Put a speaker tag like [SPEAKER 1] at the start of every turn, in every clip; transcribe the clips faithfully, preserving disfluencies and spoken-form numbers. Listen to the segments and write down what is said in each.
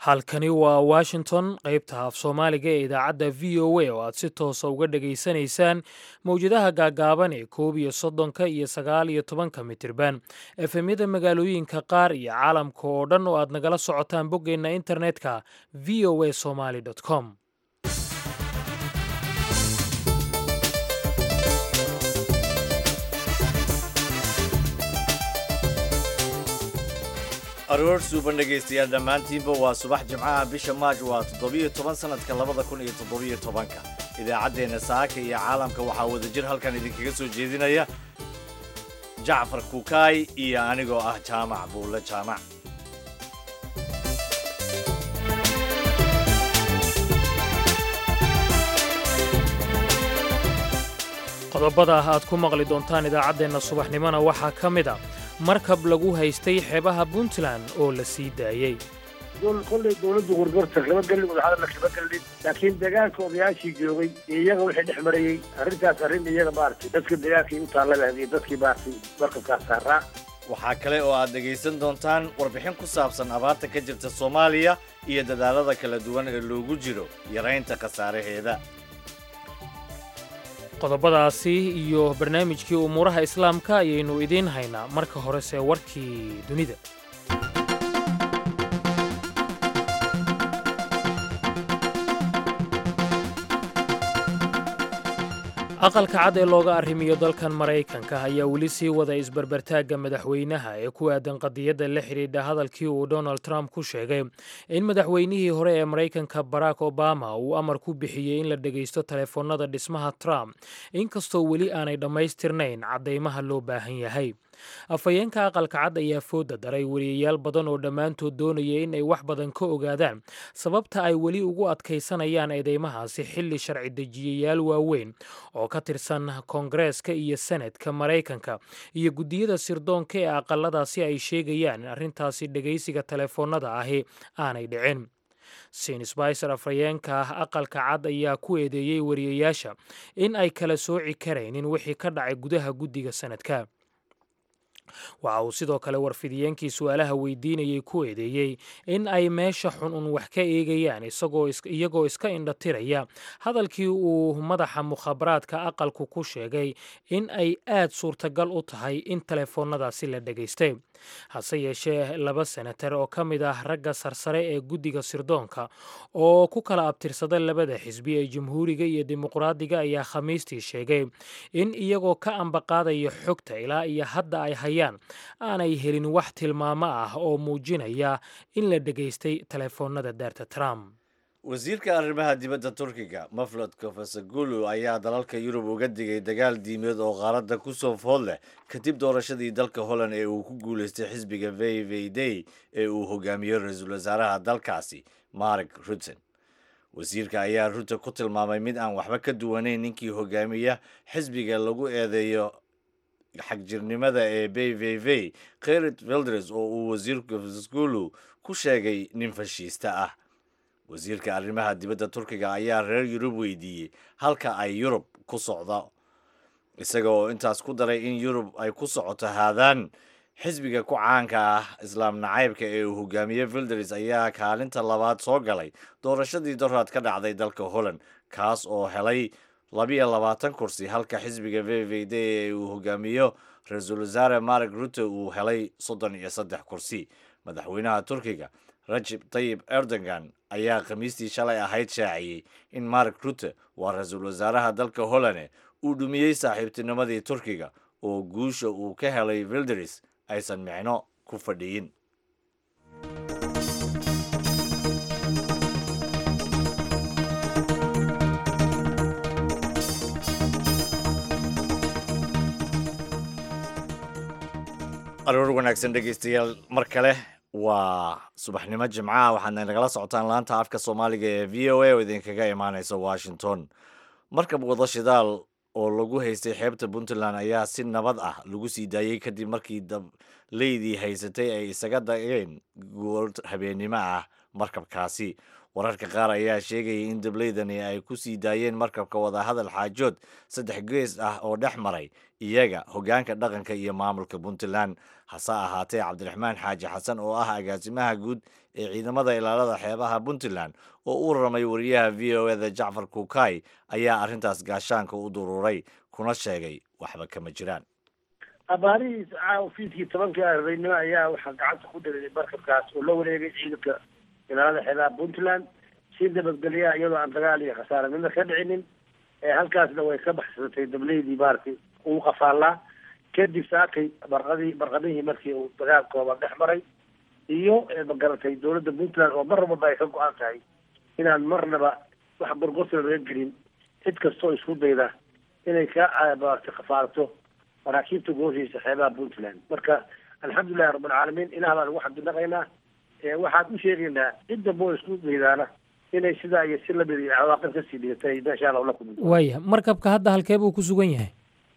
[SPEAKER 1] halkani waa washington qaybta af soomaaliga ee idaacadda v o a oo aad si toosa uga dhegaysanaysaan mowjadaha gaagaaban ee koob iyo soddonka iyo sagaal iyo tobanka mitirban efemyada magaalooyinka qaar iyo caalamka oo dhan oo aad nagala socotaan boggeenna internetka v o a somaly com
[SPEAKER 2] aroor suuban dhegaystayaal dhammaantiinba waa subax jimcaha bisha maaj waa toddobiyo toban sannadka labada kun iyo toddobiyo tobanka idaacaddeenna saaka iyo caalamka waxaa wadajir halkan idinkaga soo jeedinaya jacfar kukaay iyo anigoo ah jaamac buulle jaamac
[SPEAKER 1] qodobada aad ku maqli doontaan idaacaddeenna subaxnimona waxaa ka mid a markab lagu haystay xeebaha puntland oo la sii daayey
[SPEAKER 3] kolley dowladdu gurgurta kama gelin madaxdana kama gelin laakiin deegaanka odayaashii joogay iyo iyaga wixii dhex marayey arrintaas arrin iyaga maaragtay dadka deegaankii u taallabahdiyo dadkii maaragtay markabkaas saaraa
[SPEAKER 2] waxaa kale oo aad dhegaysan doontaan warbixin ku saabsan abaarta ka jirta soomaaliya iyo dadaalada kala duwan ee loogu jiro yaraynta khasaaraheeda
[SPEAKER 1] qodobadaasi iyo barnaamijkii umuuraha islaamka ayaynu idiin haynaa marka horese warkii dunida aqalka cad ee looga arrimiyo dalkan maraykanka ayaa weli sii wada isbarbartaagga madaxweynaha ee ku aadan qadiyadda la xidhiidha hadalkii uu donald trump ku sheegay in madaxweynihii hore ee maraykanka barack obama uu amar ku bixiyey in la dhegaysto taleefoonnada dhismaha trump inkastoo weli aanay dhammaystirnayn caddaymaha loo baahan yahay afhayeenka aqalka cad ayaa fooda daray weriyayaal badan oo dhammaantood doonaya in ay wax badan ka ogaadaan sababta ay weli ugu adkaysanayaan eedeymahaasi xilli sharci dejiyayaal waaweyn oo ka tirsan koongareeska iyo senatka maraykanka iyo guddiyada sirdoonka ee aqaladaasi ay sheegayaan in arrintaasi dhegaysiga taleefoonnada ahi aanay dhicin sin sbicer afhayeenka ah aqalka cad ayaa ku eedeeyey weriyayaasha in ay kala sooci karaynin wixii ka dhacay gudaha guddiga sanadka waxa uu sidoo kale warfidiyeenkii su-aalaha weydiinayay ku eedeeyey in ay meesha xun un wax ka eegayaan iyagoo iska indhatiraya hadalkii uu madaxa mukhaabaraadka aqalku ku sheegay in ay aad suurtagal u tahay in taleefoonnadaasi la dhegaystay hase yeeshee laba senatar oo ka mid ah ragga sarsare ee guddiga sirdoonka oo ku kala abtirsada labada xisbi ee jamhuuriga iyo dimuqraadiga ayaa khamiistii sheegay in iyagoo ka ambaqaadaya xogta ilaa iyo hadda ay hayaan aanay helin wax tilmaamo ah oo muujinaya in la dhegaystay taleefoonnada daarta trump
[SPEAKER 2] wasiirka arrimaha dibadda turkiga maflod kofasagulu ayaa dalalka yurub uga digay dagaal diimeed oo qaaradda ku soo food leh kadib doorashadii dalka holland ee uu ku guulaystay xisbiga v v d ee uu hogaamiyo ra-iisul wasaaraha dalkaasi mark rutten wasiirka ayaa rutte ku tilmaamay mid aan waxba ka duwanayn ninkii hogaamiya xisbiga lagu eedeeyo xagjirnimada ee b v v kherit veldres oo uu wasiirka kofasagulu ku sheegay nin fashiista ah wasiirka arrimaha dibadda turkiga ayaa reer yurub weydiiyey halka ay yurub ku socdo isaga oo intaas ku daray in yurub ay ku socoto haadaan xisbiga ku caanka ah islaam nacaybka ee uu hogaamiye veldres ayaa kaalinta labaad soo galay doorashadii doraad ka dhacday dalka holland kaas oo helay labiyo labaatan kursi halka xisbiga v v d ee uu hogaamiyo ra-iisul wasaare mark rutte uu helay soddon iyo saddex kursi madaxweynaha turkiga rajib tayib erdogan ayaa khamiistii shalay ahayd shaaciyey in mark rutte waa ra-iisul wasaaraha dalka hollande uu dhumiyey saaxiibtinimadii turkiga oo guusha uu ka helay veldres aysan micno ku fadhiyin aroor wanaagsan dhegaystayaal mar kale waa subaxnimo jimcaha waxaadna nagala socotaan laanta afka soomaaliga ee v o a oo idinkaga imaaneysa washington markab wada shidaal oo lagu haystay xeebta puntland ayaa si nabad ah lagu sii daayey kadib markii dableydii haysatay ay isaga dageen goor habeennimo ah markabkaasi wararka qaar ayaa sheegayay in dableydani ay ku sii daayeen markabka wadahadal xaajood saddex gees ah oo dhex maray iyaga hoggaanka dhaqanka iyo maamulka puntland hase ahaatee cabdiraxmaan xaaji xasan oo ah agaasimaha guud ee ciidamada ilaalada xeebaha puntland oo u warramay wariyaha v o eda jacfar kuukay ayaa arrintaas gaashaanka u duruuray kuna sheegay waxba kama jiraan
[SPEAKER 3] abaarihiis ofiiskii tobankii ardaynimo ayaa waxaa gacanta ku dhigay markabkaas oo la wareegay ciidanka ilaalada xeebaha puntland si nabadgelyaha iyadoo aan dagaal iyo khasaare midna ka dhicinin halkaasna way ka baxsatay dableydii maaragtay uu qafaallaa kadib saakay barqadii barqadihii markii uu dagaal kooban dhex maray iyo magaratay dowladda puntland oo mar walba ay ka go-an tahay inaan marnaba wax gorgorta laga gelin cid kastoo isku dayda inay ka maaragtay khafaarto maraakiibta gooshiisa xeebaha puntland marka alxamdulilahi rabbilcaalamiin ilaah baan ugu xamdinaqaynaa waxaan u sheegaynaa cidda boo isku daydaana inay sidaa iyo si lamid iyo cawaaqib kasii dhigatay meesha alla ula kulmi
[SPEAKER 1] waaya markabka hadda halkee buu ku sugan yahay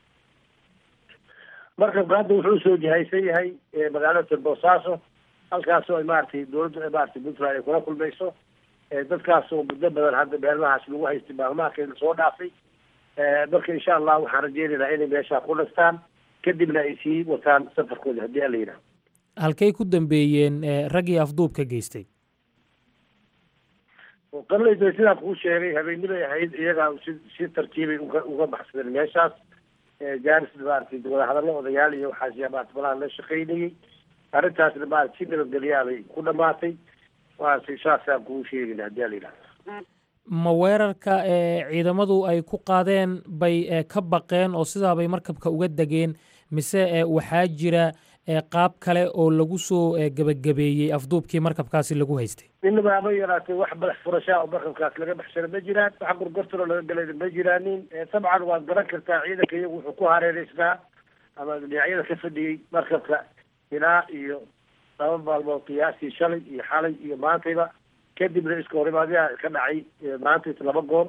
[SPEAKER 3] markabka hadda wuxuu soo jihaysan yahay magaalada boosaaso halkaasoo ay maaragtay dowladda maaragtay puntland ay kula kulmayso dadkaasoo muddo badan hadda beelmahaas lagu haystay maalmaha keena soo dhaafay marka insha allah waxaan rajeynaynaa inay meeshaa ku dhastaan kadibna ay sii wataan safarkooda haddii alla yidhaah
[SPEAKER 1] halkay ku dambeeyeen raggii afduubka geystay
[SPEAKER 3] qalayda sidaan kuu sheegay habeenimay ahayd iyagaa si si tartiibay uga uga baxsadeen meeshaas jaaris maaragtay wadahadallo odayaal iyo waxaas maarata malaha la shaqaynayay arrintaasna maarata si nabadgelyaa bay ku dhamaatay maaragtay saasaan kuu sheegayna haddii ala yidhaha
[SPEAKER 1] ma weerarka ciidamadu ay ku qaadeen bay ka baqeen oo sidaa bay markabka uga degeen mise waxaa jira qaab kale oo lagu soo gebagabeeyey afduubkii markabkaasi lagu haystay
[SPEAKER 3] inaba ama yaraatay wax madax furashaa oo markabkaas laga baxsana ma jiraan wax gorgortano laga galayna ma jiraanin dabcan waad garan kartaa ciidanka iyagu wuxuu ku hareereysnaa ama dhinacyada ka fadhiyey markabka ilaa iyo laba maalmood qiyaastii shalay iyo xalay iyo maantayba kadibna iska horimaadyaa ka dhacay maanta laba goor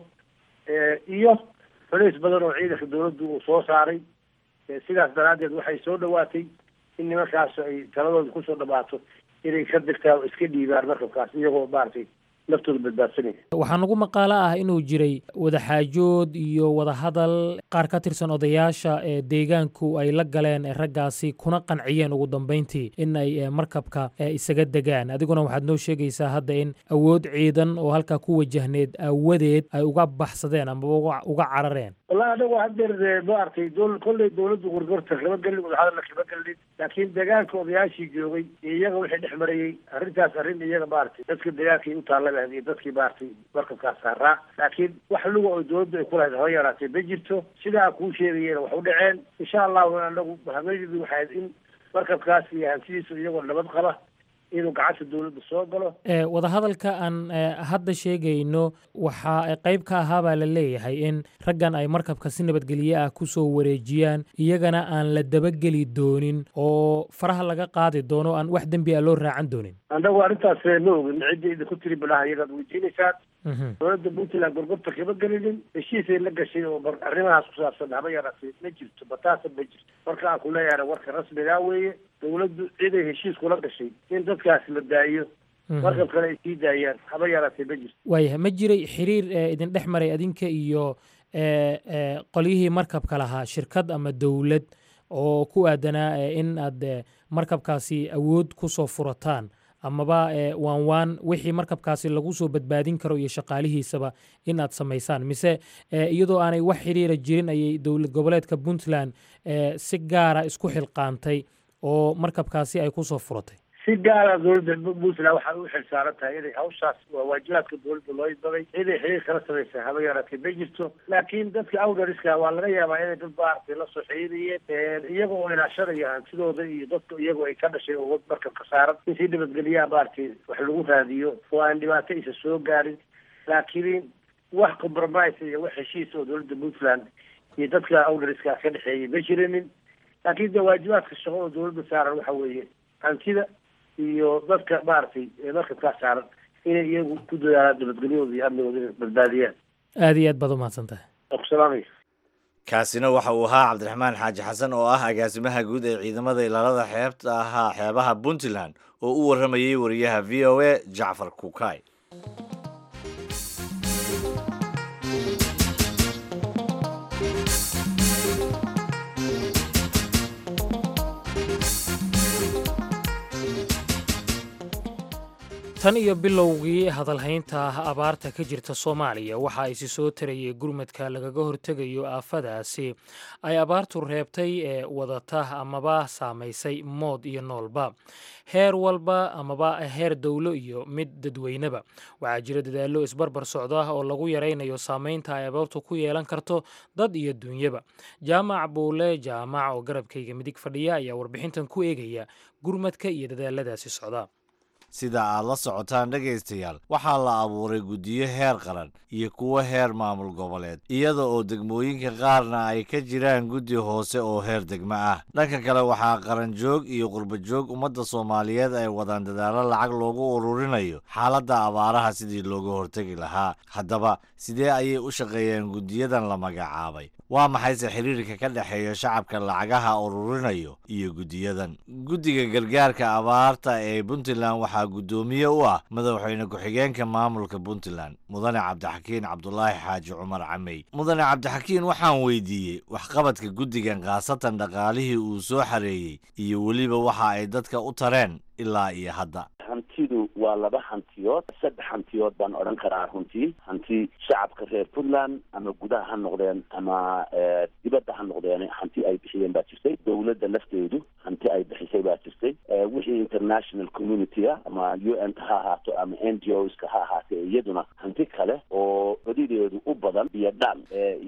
[SPEAKER 3] iyo xulays badan oo ciidanka dawladdu uu soo saaray sidaas daraaddeed waxay soo dhawaatay in nimankaas ay taladooda kusoo dhamaato inay ka degtaan oo iska dhiibaan markabkaas iyagoo maaragtay laftooda badbaadsanaya
[SPEAKER 1] waxaa nagu maqaalo ah inuu jiray wadaxaajood iyo wadahadal qaar ka tirsan odayaasha ee deegaanku ay la galeen raggaasi kuna qanciyeen ugu dambayntii in ay markabka isaga degaan adiguna waxaad noo sheegaysaa hadda in awood ciidan oo halkaa ku wajahneed aawadeed ay uga baxsadeen ama uga carareen
[SPEAKER 3] wallahi anagu haddeer maaragtay dool kolley dawladdu gorgorta kama gelin wadahadalna kama gelin laakiin deegaanka odayaashii joogay iyo iyaga wixii dhex marayey arrintaas arrin iyaga maaragtay dadka deegaankay u taalla iyo dadkii maaragtay markabkaas saaraa laakiin wax luga oo dawladdu ay ku lahayd haba yaraatay ma jirto sidaa kuu sheegayena wax u dhaceen insha allahu anagu habeeyadu waxay in markabkaas iyo hantidiisu iyagoo nabad qaba inuu gacanta dawladda soo galo
[SPEAKER 1] wadahadalka aan hadda sheegayno waxaa qayb ka ahaabaa la leeyahay in raggan ay markabka si nabadgelye ah kusoo wareejiyaan iyagana aan la dabageli doonin oo faraha laga qaadi doono aan wax dembi a loo raacan doonin
[SPEAKER 3] annagu arrintaas ma ogin cidda idinku tiri bilaha iyagaad weydiinaysaan dowladda puntland gorgorta kama gelinin heshiisay la gashay oo arrimahaas ku saabsan haba yaraatay ma jirto bataasa ma jirto marka aan ku leeyahay warka rasmigaa weeye dawladdu ciday heshiis kula gashay in dadkaas la daayo markabkana ay sii daayaan haba yaraatay ma jirto
[SPEAKER 1] waayahay ma jiray xiriir idin dhex maray adinka iyo qolyihii markabka lahaa shirkad ama dawlad oo ku aadanaa in aad markabkaasi awood kusoo furataan amaba waan waan wixii markabkaasi lagu soo badbaadin karo iyo shaqaalihiisaba in aad samaysaan mise iyadoo aanay wax xiriira jirin ayay dowlad goboleedka puntland si gaara isku xilqaantay oo markabkaasi ay kusoo furatay
[SPEAKER 3] si gaara dowladda puntland waxay u xil saaran tahay inay hawshaas waa waajibaadka dowladda loo idbaday inay xiriir kala samaysa haba yaraatay ma jirto laakiin dadka awdariska waa laga yaabaa inay dad maaragtay la soo xiriiriyeen iyaga oo ilaashanaya hantidooda iyo dadka iyagoo ay ka dhashay oo markabka saaran in si nabadgelyaha maaragtay wax lagu raadiyo oo aan dhibaato isa soo gaarin laakiin wax compromise iyo wax heshiis oo dowladda puntland iyo dadka awdariska ka dhexeeyay ma jirinin laakiin de waajibaadka shaqo oo dowladda saaran waxa weeye hantida iyo dadka maaragtay markabkaa saaran inay iyagu ku dadaalaan nabadgelyahooda iyo amnigooda inay badbaadiyaan
[SPEAKER 1] aad iyo aad baad umahadsan tahay
[SPEAKER 3] salaamay
[SPEAKER 2] kaasina waxa uu ahaa cabdiraxmaan xaaji xasan oo ah agaasimaha guud ee ciidamada ilaalada xeebta ahaa xeebaha puntland oo u warramayay wariyaha v o a jacfar kuukay
[SPEAKER 1] tan iyo bilowgii hadalhaynta abaarta ka jirta soomaaliya waxa ay si soo tarayay gurmadka lagaga hortegayo aafadaasi ay abaartu reebtay ee wadata amaba saamaysay mood iyo noolba heer walba amaba heer dowlo iyo mid dadweyneba waxaa jira dadaallo isbarbar socda oo lagu yaraynayo saamaynta ay abaartu ku yeelan karto dad iyo duunyaba jaamac buule jaamac oo garabkayga midig fadhiya ayaa warbixintan ku eegaya gurmadka iyo dadaaladaasi socda.
[SPEAKER 2] sida aad la socotaan dhegaystayaal waxaa la abuuray guddiyo heer qaran iyo kuwo heer maamul goboleed iyada oo degmooyinka qaarna ay ka jiraan guddi hoose oo heer degmo ah. dhanka kale waxaa qaranjoog iyo qurbajoog ummadda soomaaliyeed ay wadaan dadaallo lacag loogu ururinayo xaaladda abaaraha sidii looga hortegi lahaa. haddaba sidee ayay u shaqeeyeen guddiyadan la magacaabay? waa maxayse xiriirka ka dhexeeya shacabka lacagaha ururinayo iyo guddiyadan? guddiga gargaarka abaarta ee puntland waxaa guddoomiye u ah madaxweyne ku-xigeenka maamulka puntland mudane cabdixakiin cabdulaahi xaaji cumar camey. mudane cabdixakiin waxaan weydiiyey waxqabadka guddigan khaasatan dhaqaalihii uu soo xareeyey iyo weliba waxa ay dadka u tareen ilaa iyo hadda.
[SPEAKER 4] hantidu waa laba hantiyood saddex hantiyood baan odhan karaa runtii. hanti shacabka reer puntland ama gudaha ha noqdeen ama dibadda ha noqdeen hanti ay bixiyeen baa jirtay. dowladda lafteedu hanti ay bixisay baa jirtay. wixii international community-a ama u n ka ha ahaato ama n g os ka ha ahaatee iyaduna hanti kale oo badideedu u badan biyo dhaan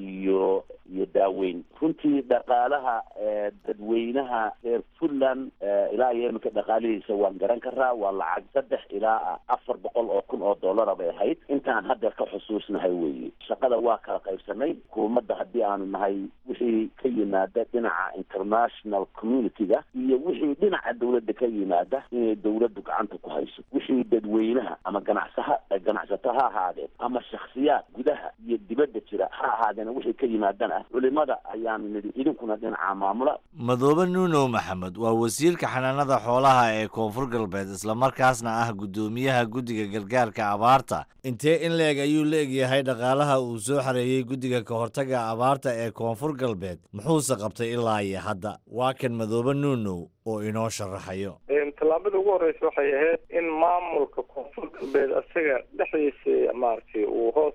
[SPEAKER 4] iyo iyo daaweyn. runtii dhaqaalaha dadweynaha reer puntland ilaa iyo iminka dhaqaalihiisa waan garan karaa. waa lacag saddex ilaa afar boqol oo kun oo dollara bay ahayd intaan hadda ka xusuusnahay weeye. shaqada waa kala qaybsanay. hukuumadda haddii aanu nahay wixii ka yimaada dhinaca international community-ga iyo wixii dhinaca dowladda ka yimaada inay dowladdu gacanta ku hayso. wixii dadweynaha ama ganacsaha ganacsato ha ahaadeen ama shakhsiyaad gudaha iyo dibadda jira ha ahaadeen wixii ka yimaadana culimada ayaanu nidhi idinkuna dhinaca maamula.
[SPEAKER 2] madoobe nuunow maxamed waa wasiirka xanaanada xoolaha ee koonfur galbeed islamarkaasna ah guddoomiyaha guddiga gargaarka abaarta. intee in la-eg ayuu la egyahay dhaqaalaha uu soo xareeyey guddiga ka hortaga abaarta ee koonfur galbeed muxuuse qabtay ilaa iyo hadda? waa kan madoobe nuunow oo inoo sharaxayo.
[SPEAKER 5] tallaabada ugu horreysa waxay ahayd in maamulka koonfur galbeed isaga dhexdiisa maaragtay uu hoos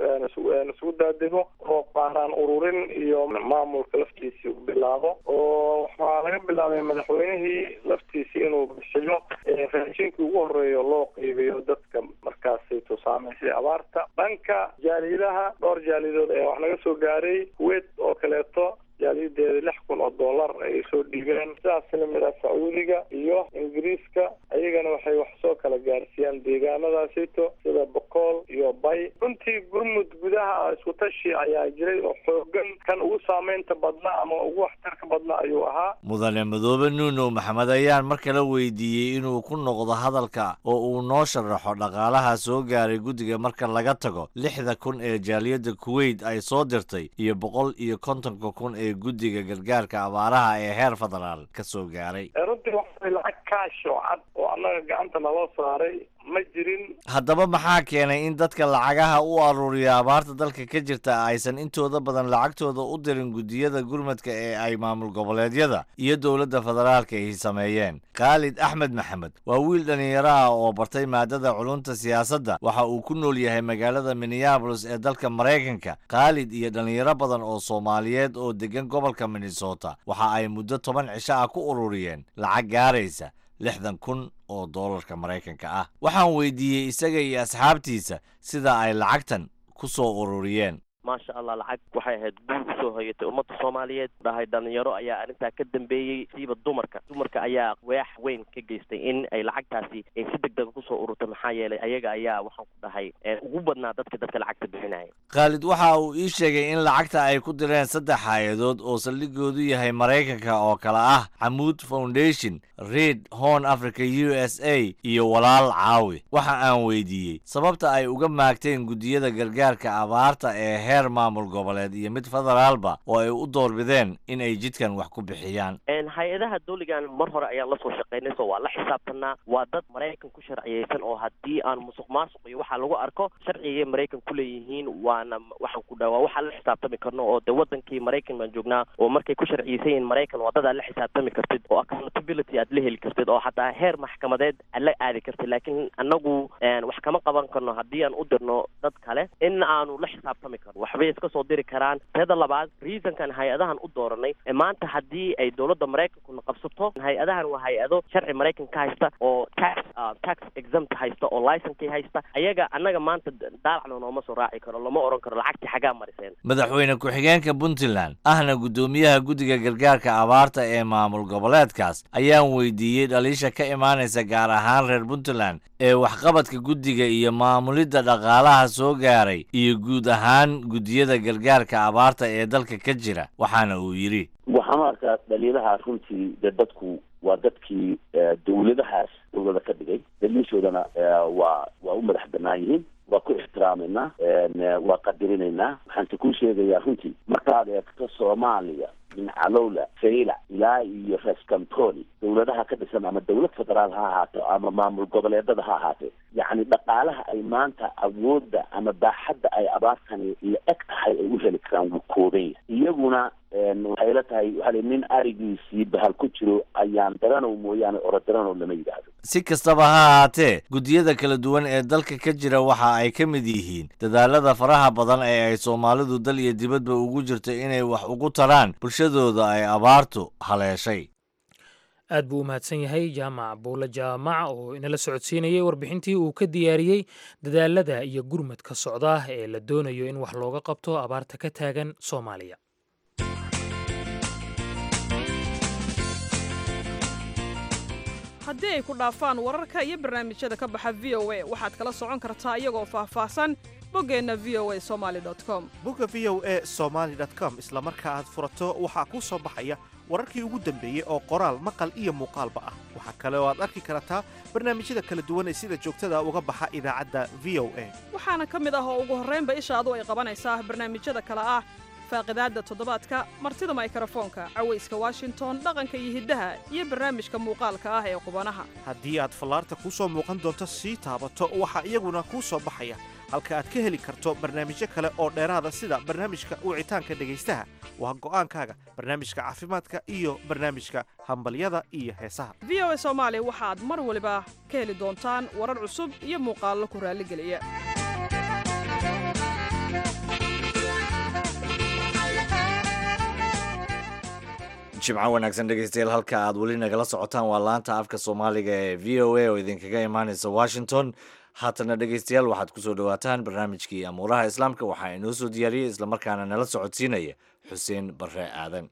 [SPEAKER 5] isugu daadego oo qaaraan ururin iyo maamulka laftiisii u bilaabo. oo waxaa laga bilaabay madaxweynihii laftiisii inuu bixiyo raashinkii ugu horreeyo loo qeybiyo dadka markaasi tusaamaysay abaarta. dhanka jaalidaha dhowr jaalidood ayaa wax naga soo gaaray. kuwait oo kaleeto jaaliyadeeda lix kun oo dollar ay soo dhiibeen. sidaas lamid ah sacuudiga iyo ingiriiska ayagana waxay wax soo kala gaarsiiyaan deegaanadaasito sida boqol iyo bay. runtii gurmud gudaha isku tashi ayaa jiray oo xoogan kan ugu saameynta badnaa ama ugu waxtarka badnaa ayuu ahaa.
[SPEAKER 2] mudane madoobe nuunow maxamed ayaan mar kale weydiiyey inuu ku noqdo hadalka oo uu noo sharaxo dhaqaalaha soo gaaray guddiga marka laga tago lixda kun ee jaaliyadda kuwait ay soo dirtay iyo boqol iyo kontonka kun ee guddiga gargaarka abaaraha ee heer federaal ka soo gaaray.
[SPEAKER 5] runtii waxay lacag kaasho cad oo annaga gacanta naloo saaray ma jirin.
[SPEAKER 2] haddaba maxaa keenay in dadka lacagaha u aruuriya abaarta dalka ka jirta aysan intooda badan lacagtooda u dirin guddiyada gurmadka ee ay maamul goboleedyada iyo dowladda federaalka ay sameeyeen? khaalid axmed maxamed waa wiil dhallinyaro ah oo bartay maadada culunta siyaasadda. waxa uu ku nool yahay magaalada minneabolis ee dalka maraykanka. khaalid iyo dhallinyaro badan oo soomaaliyeed oo degan gobolka minnesota waxa ay muddo toban cisho ah ku ururiyeen lacag gaaraysa lixdan kun oo doolarka maraykanka ah. waxaan weydiiyey isaga iyo asxaabtiisa sida ay lacagtan ku soo ururiyeen.
[SPEAKER 6] maasha allah lacag waxay ahayd guul usoo hoyatay ummadda soomaaliyeed. dhahay dhalinyaro ayaa arrintaa ka dambeeyey siiba dumarka dumarka ayaa weex weyn ka geystay in ay lacagtaasi ay si deg dega kusoo ururtay. maxaa yeelay ayaga ayaa waxaan ku dhahay ugu badnaa dadka dadka lacagta bixinaya.
[SPEAKER 2] khaalid waxa uu ii sheegay in lacagta ay ku direen saddex hay-adood oo saldhigoodu yahay maraykanka oo kale ah xamuud foundation, reid horn africa u s a iyo walaal caawi. waxa aan weydiiyey sababta ay uga maagteen guddiyada gargaarka abaarta ee heer maamul goboleed iyo mid federaalba oo ay u doorbideen in ay jidkan wax ku bixiyaan.
[SPEAKER 6] hay-adaha dawligan mar hore ayaan la soo shaqaynay so waa la xisaabtanaa. waa dad maraykan ku sharciyeysan oo haddii aan musuq maasuq iyo waxaa lagu arko sharcigay maraykan ku leeyihiin waa waana waxaan ku dhawa waxa la xisaabtami karno oo de wadankii Mareykan baan joognaa oo markay ku sharciyeen Mareykan wadada la xisaabtami kartid oo accountability aad la heli kartid oo xataa heer maxkamadeed aad la aadi kartid laakiin anagu wax kama qaban karno haddii aan u dirno dad kale in aanu la xisaabtami karno waxbay iska soo diri karaan tada labaad reasonkan hay-adahan u dooranay maanta haddii ay dowladda Mareykanku qabsato hay-adahan waa hay-ado sharci Mareykan ka haysta oo tax uh, tax exempt haysta oo license haysta ayaga anaga maanta daalacno nooma soo raaci karo lama oran karo lacagti xagaa mariseen
[SPEAKER 2] madaxweyne ku-xigeenka Puntland ahna gudoomiyaha guddiga gargaarka abaarta ee maamul goboleedkaas ayaan weydiiyey dhaliisha ka imaanaysa gaar ahaan reer Puntland ee waxqabadka guddiga iyo maamulidda dhaqaalaha soo gaaray iyo guud ahaan guddiyada gargaarka abaarta ee dalka ka jira waxaana uu yiri
[SPEAKER 4] waxaan arkaa dhaliilaha runtii dadku waa dadkii dawladahaas dawlada ka dhigay daliishoodana waa waa u madax bannaan yihiin waa ku ixtiraamayna waa qadirinaynaa waxaan ku sheegayaa runtii markaad eegto Soomaaliya min calowla fayla ilaa iyo reskampoli dawladaha ka dhisan ama dawlad federaal ha ahaato ama maamul goboleedada ha ahaatee yacni dhaqaalaha ay maanta awoodda ama baaxadda ay abaartani la eg tahay ay u heli karaan wuu kooban yahay iyaguna waxay la tahay waxaa nin arigiisii bahal ku jiro ayaan daranow mooyaane orodaranow lama yidhaahdo
[SPEAKER 2] si kastaba ha ahaatee guddiyada kala duwan ee dalka ka jira waxa ay ka mid yihiin dadaalada faraha badan ee ay Soomaalidu dal iyo dibadba ugu jirto inay wax ugu taraan bulshadooda ay abaartu haleeshay
[SPEAKER 1] aad buu u mahadsan yahay jaamac buula jaamac oo inala socodsiinayay warbixintii uu ka diyaariyey dadaalada iyo gurmadka socda ee la doonayo in wax looga qabto abaarta ka taagan Soomaaliya
[SPEAKER 7] haddii ay ku dhaafaan wararka iyo barnaamijyada ka baxa V O A waxaad kala socon kartaa iyagoo faahfaahsan boggeena v o a somali dot com
[SPEAKER 8] bogga v o a somali dot com isla marka aad furato waxaa kuu soo baxaya wararkii ugu dambeeyey oo qoraal maqal iyo muuqaalba ah waxaa kale oo aad arki kartaa barnaamijyada kala duwan ee sida joogtada uga baxa idaacadda V O A
[SPEAKER 7] waxaana ka mid ah oo ugu horraynba ishaadu ay qabanaysaa barnaamijyada kale ah faaqidaadda toddobaadka martida mikrofoonka cawayska Washington dhaqanka iyo hiddaha iyo barnaamijka muuqaalka ah ee qubanaha
[SPEAKER 8] haddii aad fallaarta ku soo muuqan doonto sii taabato waxaa iyaguna kuu soo baxaya halka aad ka heli karto barnaamijyo kale oo dheeraada sida barnaamijka wicitaanka dhegaystaha waa go'aankaaga barnaamijka caafimaadka iyo barnaamijka hambalyada iyo heesaha
[SPEAKER 7] V O A Soomaali waxaad mar waliba ka heli doontaan warar cusub iyo muuqaallo ku raaligeliya
[SPEAKER 2] jimco wanaagsan dhegaystayaal halka aad weli nagala socotaan waa laanta afka Soomaaliga ee V O A oo idinkaga imaanaysa Washington haatana dhegaystayaal waxaad ku soo dhawaataan barnaamijkii amuuraha islaamka waxaa inoo soo diyaariyey isla markaana nala socodsiinaya Xuseen Barre Aadan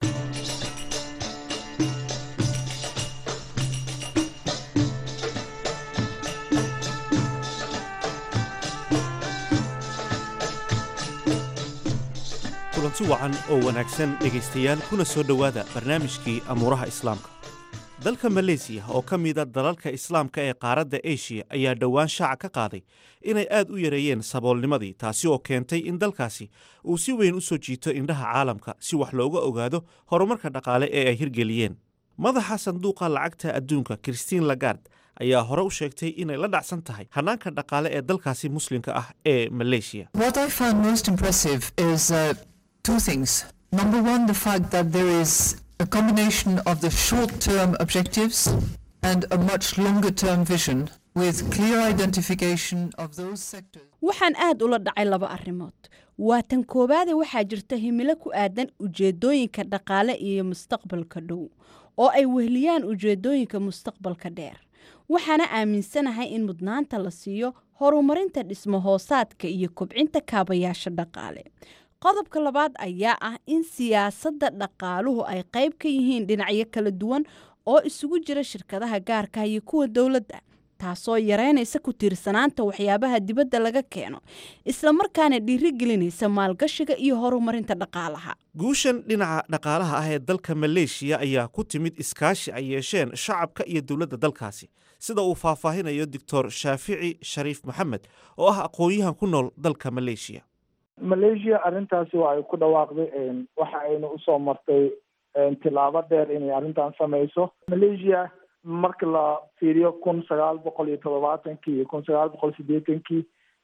[SPEAKER 8] kulanti wacan oo wanaagsan dhegaystayaal kuna soo dhowaada barnaamijkii amuuraha islaamka dalka Malaysia oo ka mid ah dalalka islaamka ee qaaradda Asia ayaa dhowaan shaaca ka qaaday inay aad u yareeyeen saboolnimadii taasi oo keentay in dalkaasi uu si weyn u soo jiito indhaha caalamka si wax looga ogaado horumarka dhaqaale ee ay hirgeliyeen madaxa sanduuqa lacagta adduunka Christine Lagarde ayaa hore u sheegtay inay la dhacsan tahay hanaanka dhaqaale ee dalkaasi muslimka ah ee Malaysia
[SPEAKER 9] What I found most impressive is uh, two things. Number one, the fact that there is a combination of the short-term objectives and a much longer-term vision with clear identification of those sectors.
[SPEAKER 10] waxaan aad ula dhacay laba arrimood waa tan koowaade waxaa jirta himilo ku aadan ujeedooyinka dhaqaale iyo mustaqbalka dhow oo ay wehliyaan ujeedooyinka mustaqbalka dheer waxaana aaminsanahay in mudnaanta la siiyo horumarinta dhismo hoosaadka iyo kobcinta kaabayaasha dhaqaale qodobka labaad ayaa ah in siyaasadda dhaqaaluhu ay qayb ka yihiin dhinacyo kala duwan oo isugu jira shirkadaha gaarka iyo kuwa dowladda taasoo yareynaysa ku tiirsanaanta waxyaabaha dibadda laga keeno isla markaana dhiirigelinaysa maalgashiga iyo horumarinta dhaqaalaha
[SPEAKER 8] guushan dhinaca dhaqaalaha ah ee dalka Malaysia ayaa ku timid iskaashi ay yeesheen shacabka iyo dowladda dalkaasi sida uu faahfaahinayo Doctor Shaafici Shariif Maxamed oo ah aqoon-yahan ku nool dalka Malaysia
[SPEAKER 11] Malaysia arrintaasi waa ay ku dhawaaqday waxa ayna u soo martay tilaabo dheer inay arrintan samayso Malaysia marka la fiiriyo kun sagaal boqol iyo todobaatankii iyo kun sagaal boqol siddeetankii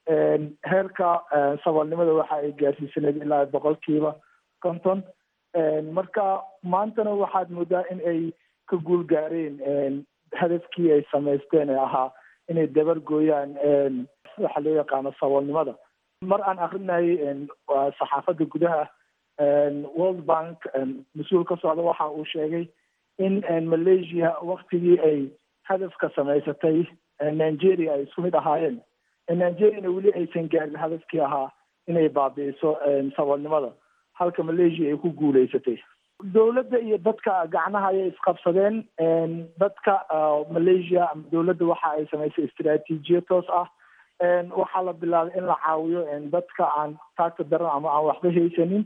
[SPEAKER 11] heerka saboolnimada waxa ay gaarsiisaneed ilaa boqolkiiba konton marka maantana waxaad moodaa in ay ka guul gaareen hadafkii ay samaysteen ee ahaa inay dabar gooyaan waxa loo yaqaano saboolnimada mar aan akrinayay saxaafadda gudaha world bank mas-uul ka socda waxa uu sheegay in malaysia waktigii ay hadafka samaysatay nigeria ay isku mid ahaayeen nigeriana weli aysan gaarin hadafkii ahaa inay baabi'iso saboolnimada halka malaysia ay ku guulaysatay dowladda iyo dadka gacnaha ayay isqabsadeen dadka malaysia ama dowladda waxa ay samaysay istaraatiijiyad toos ah waxaa la bilaabay in la caawiyo dadka aan taagta daran ama aan waxba haysanin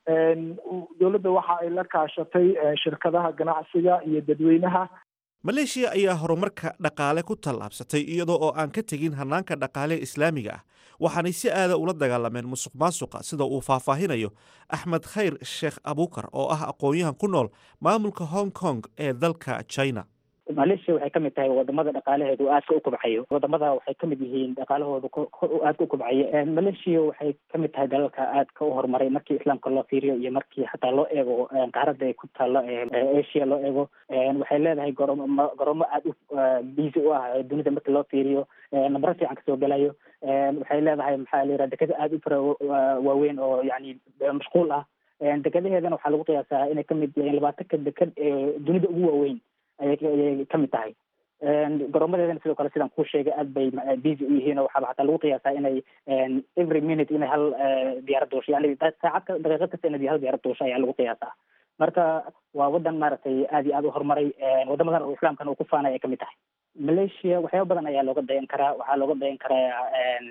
[SPEAKER 11] dowladda waxa ay la kaashatay shirkadaha ganacsiga iyo dadweynaha
[SPEAKER 8] maleeshiya ayaa horumarka dhaqaale ku tallaabsatay iyadoo oo aan ka tegin hannaanka dhaqaale islaamiga ah waxaanay si aada ula dagaalameen musuq maasuqa sida uu faahfaahinayo axmed khayr sheekh abuukar oo ah aqoon-yahan ku nool maamulka hong kong ee dalka china
[SPEAKER 12] malaysia waxay kamid tahay wadamada dhaqaalaheedu aadka u kobcayo wadamada waxay kamid yihiin dhaqaalahooda aadka u kobcayo malaysia waxay kamid tahay dalalka aadka u horumaray markii islaamka loo fiiriyo iyo markii xataa loo eego qaarada ay ku taalo asia loo eego waxay leedahay goroomo goroomo aada u busy u ah dunida markii loo fiiriyo nambaro fiican kasoo gelayo waxay leedahay maxaa la yidhaha dekada aada u fara waaweyn oo yani mashquul ah dekadaheedana waxaa lagu qiyaasaa inay kamid yihiin labaatanka dekad ee dunida ugu waaweyn ayay kamid tahay goroomadeedana sidoo kale sidaan kuu sheegay aad bay busy u yihiin oo waxaaba xataa lagu qiyaasaa inay every minute inay hal diyaarad doosho yani saacad daqiiqad kasta inay hal diyaarad doosho ayaa lagu qiyaasaa marka waa wadan maaragtay aad iyo aad u horumaray wadamadan oo islaamkan uu ku faanay ay kamid tahay malaysia waxyaaba badan ayaa looga dayan karaa waxaa looga dayan karaa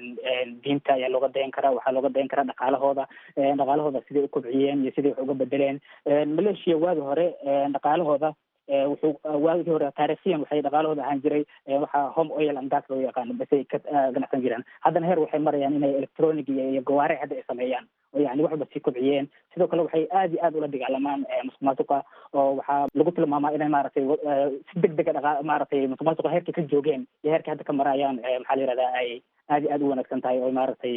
[SPEAKER 12] diinta ayaa looga dayan karaa waxaa looga dayan karaa dhaqaalahooda dhaqaalahooda siday u kobciyeen iyo siday wax uga bedeleen malaysia waagi hore dhaqaalahooda wuxuu waagii hore taariikhiyan waxay dhaqaalahooda ahaan jiray waxaa home oil and gas loo yaqaano basay ka ganacsan jiraan haddana heer waxay marayaan inay electronic iyo gawaare hadda ay sameeyaan oo yani waxba sii kobciyeen sidoo kale waxay aad iyo aad ula dagaalamaan musuq maasuqa oo waxaa lagu tilmaamaa inay maaragtay si deg dega dhaqa maaragtay musuq maasuqa heerkay ka joogeen iyo heerkay hadda ka marayaan maxaa la yihahdaa ay aad iyo aad u wanaagsan tahay oo maaragtay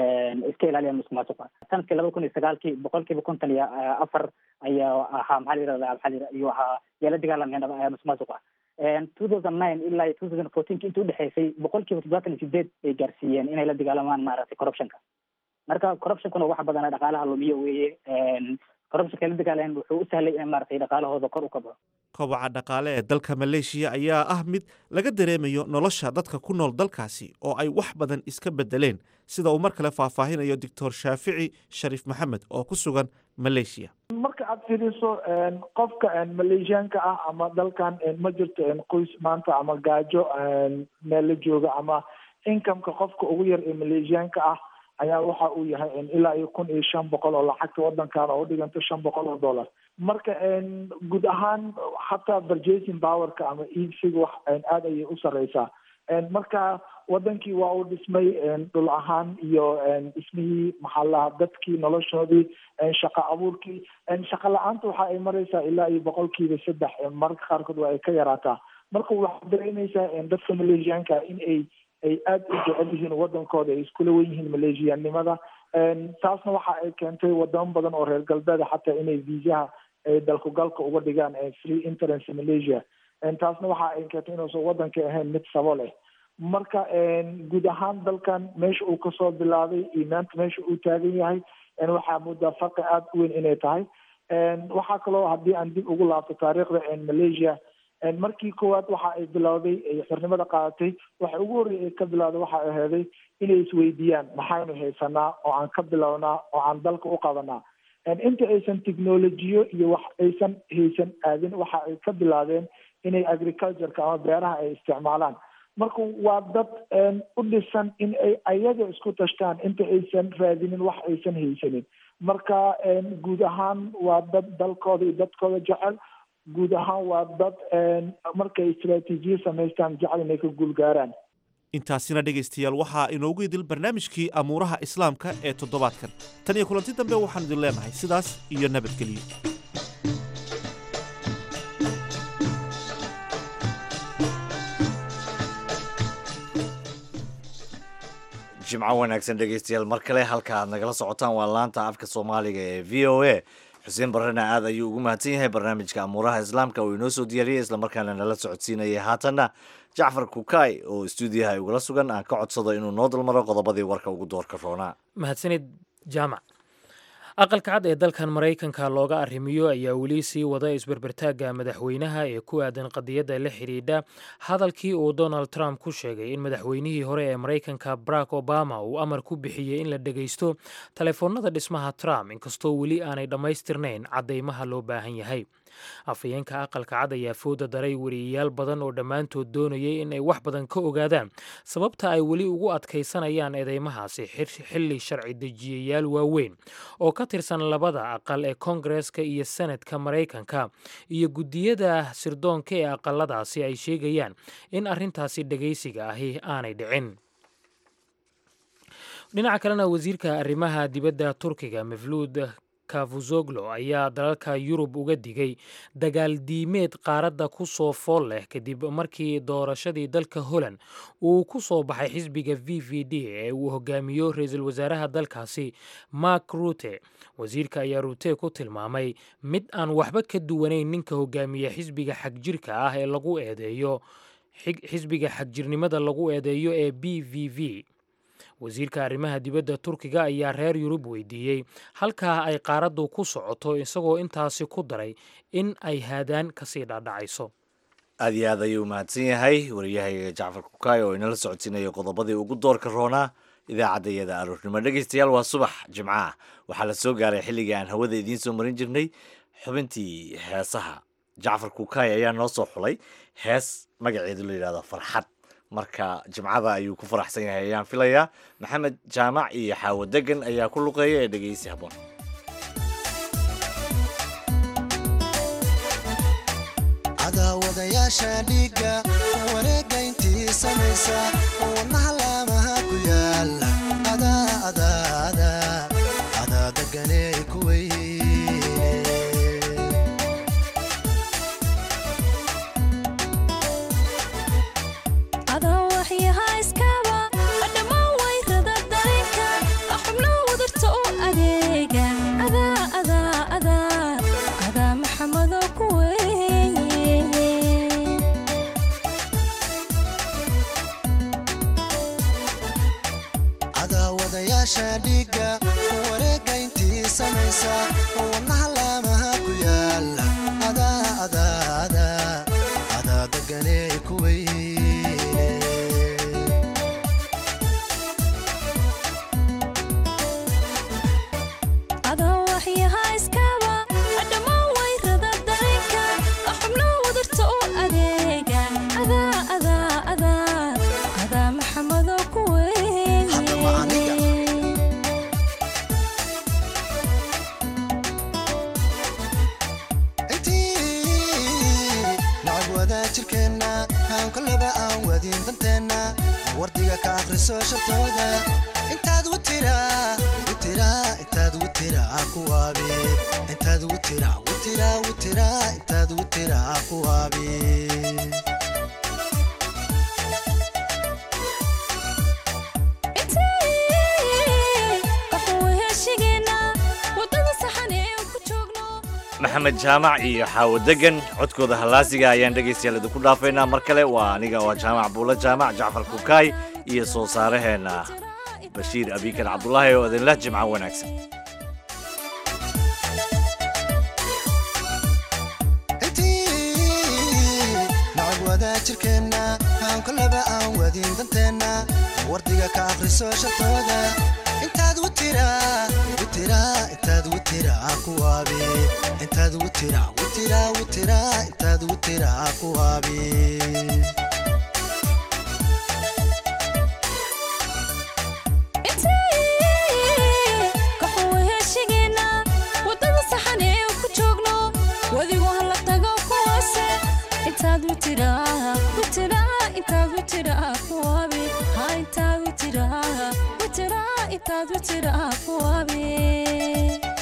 [SPEAKER 12] iska ilaaliyaan musuq maasuqa sanadkii laba kun iyo sagaalkii boqolkiiba konton iyo afar ayaa ahaa maxaa la yihahdaa maxaa la ayuu ahaa yaa la dagaalameen musuq maasuqa two thousand nine ilaa two thousand fourteen intii udhexeysay boqolkiiba toddobaatan iyo sideed bay gaarsiiyeen inay la dagaalamaan maaragtay corruptionka marka corruptionkuna waxa badana dhaqaalaha lumiyo weeye corruptionka ay la dagaaleen wuxuu u sahlay in maaragtay dhaqaalahooda kor u kaco
[SPEAKER 8] kobaca dhaqaale ee dalka maleeshiya ayaa ah mid laga dareemayo nolosha dadka ku nool dalkaasi oo ay wax badan iska bedeleen sida uu mar kale faahfaahinayo doctor shaafici shariif maxamed oo ku sugan maleeshiya
[SPEAKER 11] marka aad fiiriso qofka maleeshiyaanka ah ama dalkan ma jirto qoys maanta ama gaajo meel la jooga ama incomeka qofka ugu yar ee maleeshiyaanka ah ayaa waxa uu yahay ilaa iyo kun iyo shan boqol oo lacagta wadankan oo udhiganto shan boqol oo dollar marka guud ahaan hataa purchasing powerka ama iibsiga wax aad ayay u sareysaa marka wadankii waa uu dhismay dhul ahaan iyo dhismihii maxaa lahaa dadkii noloshoodii shaqa abuurkii shaqa la-aanta waxa ay mareysaa ilaa iyo boqolkiiba saddex mararka qaarkood waa ay ka yaraataa marka waxaad dareemeysaa dadka maleeshiyaanka in ay ay aada u jecel yihiin wadankooda ay iskula wen yihiin maleeshiyaannimada taasna waxa ay keentay wadamo badan oo reer galbeeda xataa inay viisaha ay dalkugalka uga dhigaan free entrance malaysia taasna waxa ay keentay inuusan wadanka ahayn mid sabo leh marka guud ahaan dalkan meesha uu kasoo bilaabay iyo maanta meesha uu taagan yahay waxaa moodaa farqi aada u weyn inay tahay waxaa kaloo haddii aan dib ugu laabto taariikhda malaysia markii koowaad waxa ay bilowday ay xornimada qaadatay waxa ugu horreya ay ka bilowday waxa ay aheeday inay isweydiiyaan maxaynu haysanaa oo aan ka bilownaa oo aan dalka u qabanaa inta aysan technolojiyo iyo wax aysan haysan aadin waxa ay ka bilaabeen inay agricultureka ama beeraha ay isticmaalaan marka waa dad u dhisan in ay ayaga isku tashtaan inta aysan raadinin wax aysan haysanin marka guud ahaan waa dad dalkooda iyo dadkooda jecel guud ahaan waa dad markay istraatiijiya samaystaan jecel inay ka guulgaaraan
[SPEAKER 8] intaasina dhegaystayaal waxaa inoogu idil barnaamijkii amuuraha islaamka ee toddobaadkan tan iyo kulanti dambe waxaan idin leenahay sidaas iyo nabadgelyo
[SPEAKER 2] jimco wanaagsan dhegeystayaal mar kale halka aad nagala socotaan waa laanta afka soomaaliga ee v o a xuseen barrena aad ayuu ugu mahadsan yahay barnaamijka amuuraha islaamka uu inoo soo diyaariyey islamarkaana nala socodsiinayay haatanna jacfar kukaay oo stuudiyaha igula sugan aan ka codsado inuu noo dalmaro qodobadii warka ugu doorka roonaa.
[SPEAKER 1] mahadsanid jaamac. aqalka cad ee dalkan maraykanka looga arrimiyo ayaa weli sii wada isberbertaagga madaxweynaha ee ku aadan qadiyadda la xidhiidha hadalkii uu donald trump ku sheegay in madaxweynihii hore ee maraykanka barack obama uu amar ku bixiyey in la dhegaysto taleefoonnada dhismaha trump inkastoo weli aanay dhammaystirnayn caddaymaha loo baahan yahay. afhayeenka aqalka cad ayaa fooda daray wariyayaal badan oo dhammaantood doonayay in ay wax badan ka ogaadaan sababta ay weli ugu adkaysanayaan eedeymahaasi xilli sharci dejiyayaal waaweyn oo ka tirsan labada aqal ee koongareeska iyo senatka maraykanka iyo guddiyada sirdoonka ee aqaladaasi ay sheegayaan in arrintaasi dhegaysiga ahi aanay dhicin. dhinaca kalena wasiirka arrimaha dibadda turkiga mevluud kavuzoglo ayaa dalalka yurub uga digay dagaal diimeed qaaradda ku soo fool leh kadib markii doorashadii dalka Holland uu ku soo baxay xisbiga V V D ee uu hogaamiyo ra'iisul wasaaraha dalkaasi Mark Rutte. wasiirka ayaa Rutte ku tilmaamay mid aan waxba ka duwanayn ninka hogaamiya xisbiga xagjirka ah ee lagu eedeeyo xisbiga xagjirnimada lagu eedeeyo ee B V V. wasiirka arrimaha dibadda turkiga ayaa reer yurub weydiiyey halkaa ay qaaraddu ku socoto isagoo intaasi ku daray in ay haadaan kasii dhaadhacayso.
[SPEAKER 2] aad iyo aad ayuu mahadsan yahay wariyahayga jacfar kukaay oo inala socodsiinaya qodobadii ugu doorka roonaa idaacaddayada aroornimo. dhegeystayaal waa subax jimcaah waxaa la soo gaaray xilligii aan hawada idiin soo marin jirnay xubintii heesaha. jacfar kukaay ayaa noo soo xulay hees magaceedu la yidhahdo farxad, marka jimcada ayuu ku faraxsan yahay ayaan filayaa. maxamed jaamac iyo xaawo degan ayaa ku luqeeya ee dhegeysi habboon.
[SPEAKER 13] cadaawadayaasha dhiigga wareegga intii samaysa wadnaha laamaha ku yaala adaa adaa adaa adaa deganee kuwey dhiigga wareegga intii samaysa wadnaha laamaha ku yaala adaa adaa adaa adaa deganee kuwey wardiga ka akhriso shartooda intaad witira witira intaad witira kuwaabi intaad witira witira witira intaad witira kuwaabi
[SPEAKER 2] maxamed jaamac iyo xaawo degan codkooda hallaasiga ayaan dhegaystayaal idinku dhaafaynaa. mar kale waa aniga waa jaamac buulo jaamac jacfar kukaay iyo soo saaraheenna bashiir abiikar cabdulaahi oo idinleh jimco wanaagsan.
[SPEAKER 13] jirkeenna aan kolaba aan wadin danteenna wardiga ka akhriso shartooda intaad witira witira intaad witira kuwaabi intaad witira witira witira intaad witira kuwaabi intaad witira witira intaad witira kuwaabi ha intaad witira witira intaad witira kuwaabi